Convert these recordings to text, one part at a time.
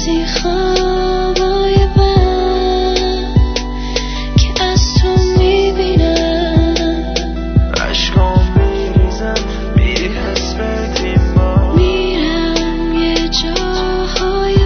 از این خوابای بد که از تو میبینم، عشقام میریزم میری پس بردیم ما، میرم یه جاهای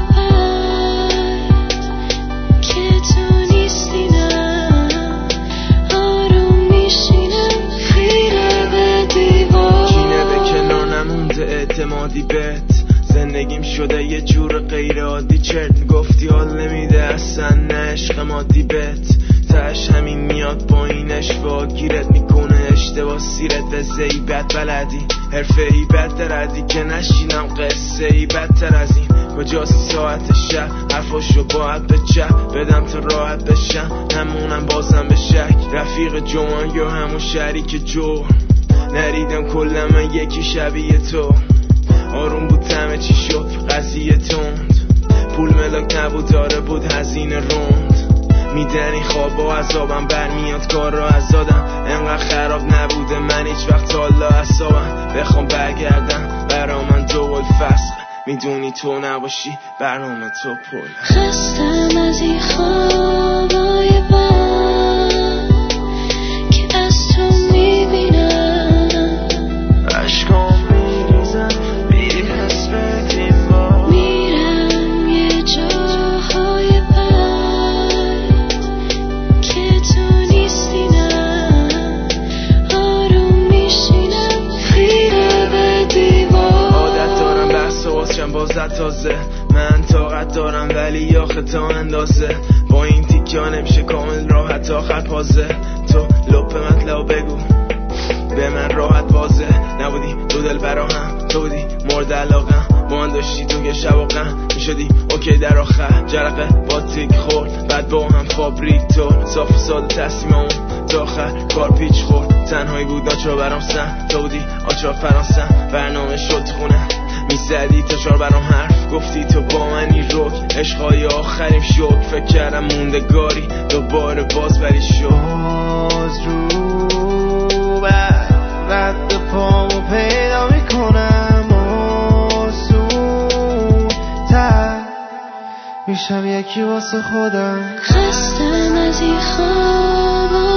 بد که تو نیستی، نه آروم میشینم خیره به دیوار. کینه به کنار نمونده اعتمادی بهت، زندگیم شده یه جور غیر عادی. چرت گفتی حال نمیده اصلا، نه عشق مادی بهت، تش همین میاد با این اشوا گیرت میکنه اشتباه سیرت به زیبت بلدی حرفه‌ای بدتر ازی که نشینم قصه ای بدتر از این. کجاست ساعت شب حرفاشو باید به چپ بدم تا راحت بشم، همونم بازم به شک رفیق جوان یا همون شریک جو، نریدم کلا من یکی شبیه تو. آروم بود همه چی شد قضیه تند، پول ملاک نبود داره بود هزینه روند، میدن این خواب و عذابم برمیاد کار را ازادم، انقدر خراب نبوده من هیچ وقت حالا اعصابم بخوام برگردم برا من دول فسخ، میدونی تو نباشی برنامه تو پل. خستم از این خوابای بد که از تو میبینم، عشقام میریزم میری پس بردیم ما، میرم یه جاهای بد که تو نیستی، نه آروم میشینم خیره به دیوار. عادت دارم بحث و بازشم بازت تازه، من طاقت دارم ولی آخه تا اندازه، با این تیکیا نمیشه کامل راحت آخر پازه. تو لپ مطلب بگو به من راحت واضح، نبودی دو دل برا هم، تو بودی مورد علاقم، با من داشتی تو که شب و غم میشدی اوکی در آخر، جرقه با تیک خورد بعد با هم فابریک طور صاف و ساده تصمیممون تا آخر کار پیچ خورد، تنهایی بود ناچار برام سن، تو بودی آچار فرانسم، برنامه شد خونه میزدی تا چار برام حرف گفتی تو با منی روک، عشقای آخریم شد فکر کردم موندگاری دوباره باز بری شد، باز رو رد پامو پیدا میکنم آسون تر میشم یکی واسه خودم. خستم از این خوابای